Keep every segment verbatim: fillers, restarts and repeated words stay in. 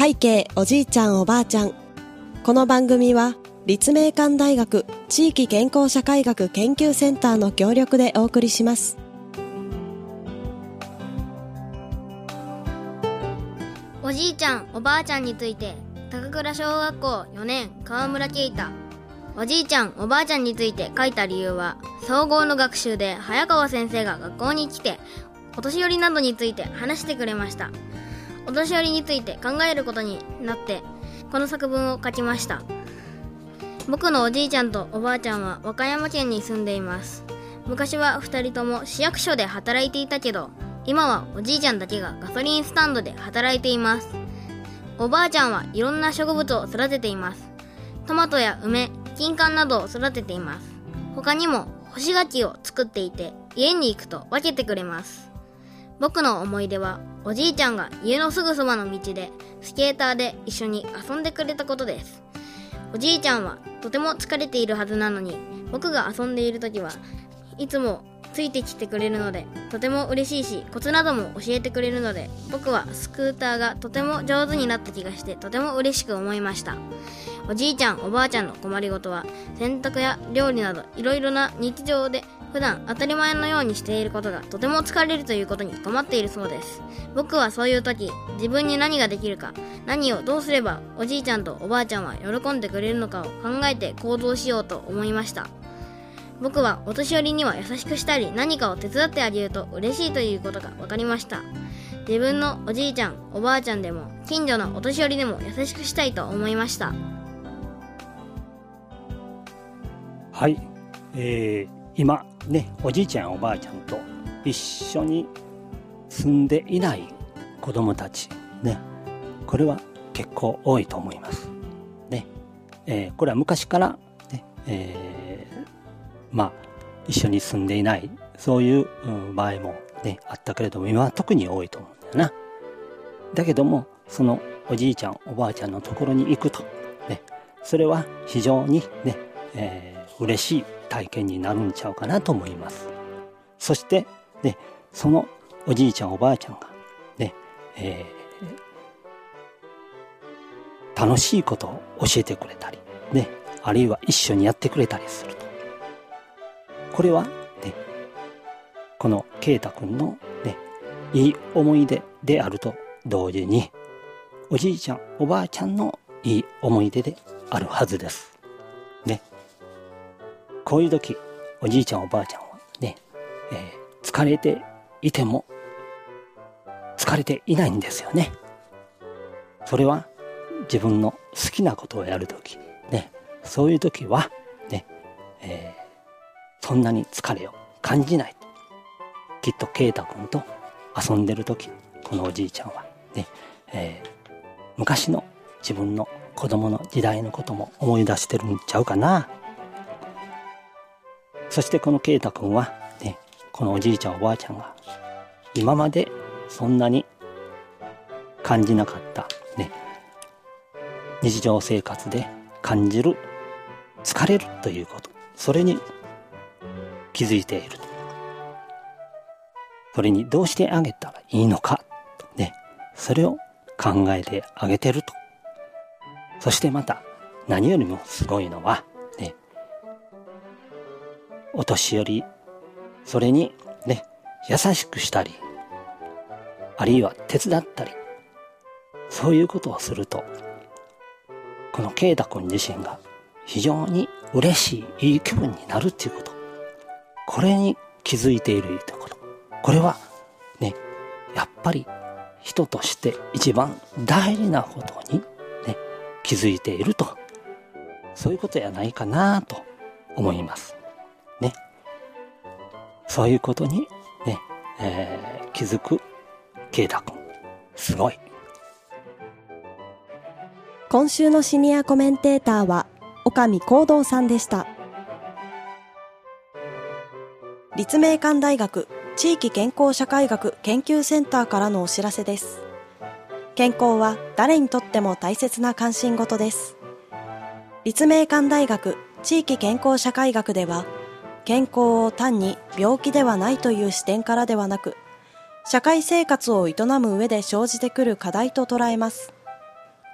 背景おじいちゃんおばあちゃん。この番組は立命館大学地域健康社会学研究センターの協力でお送りします。 おじいちゃんおばあちゃんについて、高倉小学校よねん川村啓太。おじいちゃんおばあちゃんについて書いた理由は、総合の学習で早川先生が学校に来てお年寄りなどについて話してくれました。お年寄りについて考えることになってこの作文を書きました。僕のおじいちゃんとおばあちゃんは和歌山県に住んでいます。昔はふたりとも市役所で働いていたけど、今はおじいちゃんだけがガソリンスタンドで働いています。おばあちゃんはいろんな植物を育てています。トマトや梅、金柑などを育てています。他にも干し柿を作っていて、家に行くと分けてくれます。僕の思い出は、おじいちゃんが家のすぐそばの道でスケーターで一緒に遊んでくれたことです。おじいちゃんはとても疲れているはずなのに、僕が遊んでいる時はいつもついてきてくれるので、とても嬉しいし、コツなども教えてくれるので、僕はスクーターがとても上手になった気がして、とても嬉しく思いました。おじいちゃんおばあちゃんの困りごとは、洗濯や料理などいろいろな日常で普段当たり前のようにしていることがとても疲れるということに困っているそうです。僕はそういう時、自分に何ができるか、何をどうすればおじいちゃんとおばあちゃんは喜んでくれるのかを考えて行動しようと思いました。僕はお年寄りには優しくしたり、何かを手伝ってあげると嬉しいということが分かりました。自分のおじいちゃんおばあちゃんでも近所のお年寄りでも優しくしたいと思いました。 はい、えー、今ね、おじいちゃんおばあちゃんと一緒に住んでいない子供たちね、これは結構多いと思いますね。えー、これは昔からね、えー、まあ一緒に住んでいないそういう、うん、場合もねあったけれども、今は特に多いと思うんだよな。だけどもそのおじいちゃんおばあちゃんのところに行くとね、それは非常にね、えー嬉しい体験になるんちゃうかなと思います。そしてね、そのおじいちゃんおばあちゃんがね、えー、楽しいことを教えてくれたりね、あるいは一緒にやってくれたりすると、これはね、この啓太くんのね、いい思い出であると同時に、おじいちゃんおばあちゃんのいい思い出であるはずですね。こういう時、おじいちゃんおばあちゃんはね、えー、疲れていても疲れていないんですよね。それは自分の好きなことをやる時ね、そういう時はね、えー、そんなに疲れを感じない。きっと啓太くんと遊んでる時、このおじいちゃんはね、えー、昔の自分の子供の時代のことも思い出してるんちゃうかな。そしてこの啓太くんはね、このおじいちゃんおばあちゃんが今までそんなに感じなかったね、日常生活で感じる疲れるということ、それに気づいている。それにどうしてあげたらいいのかね、それを考えてあげてると。そしてまた何よりもすごいのはね、お年寄り、それにね、優しくしたり、あるいは手伝ったり、そういうことをすると、この啓太くん自身が非常に嬉しい、いい気分になるっていうこと、これに気づいているところ、これはね、やっぱり人として一番大事なことにね、気づいていると、そういうことやないかなと思いますね。そういうことにね、えー、気づく啓太くん、すごい。 今週のシニアコメンテーターは岡見光道さんでした。立命館大学地域健康社会学研究センターからのお知らせです。健康は誰にとっても大切な関心事です。立命館大学地域健康社会学では、健康を単に病気ではないという視点からではなく、社会生活を営む上で生じてくる課題と捉えます。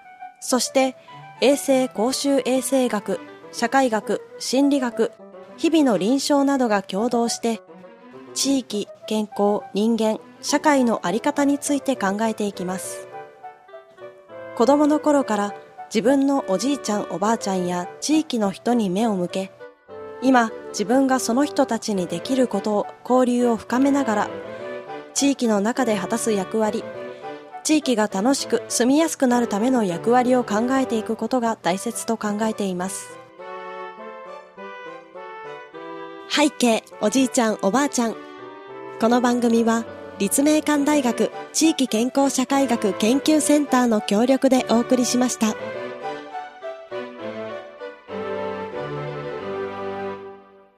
そして衛生公衆衛生学、社会学、心理学、日々の臨床などが共同して地域、健康、人間、社会の在り方について考えていきます。子供の頃から自分のおじいちゃんおばあちゃんや地域の人に目を向け、今自分がその人たちにできることを交流を深めながら地域の中で果たす役割、地域が楽しく住みやすくなるための役割を考えていくことが大切と考えています。背景おじいちゃんおばあちゃん。この番組は立命館大学地域健康社会学研究センターの協力でお送りしました。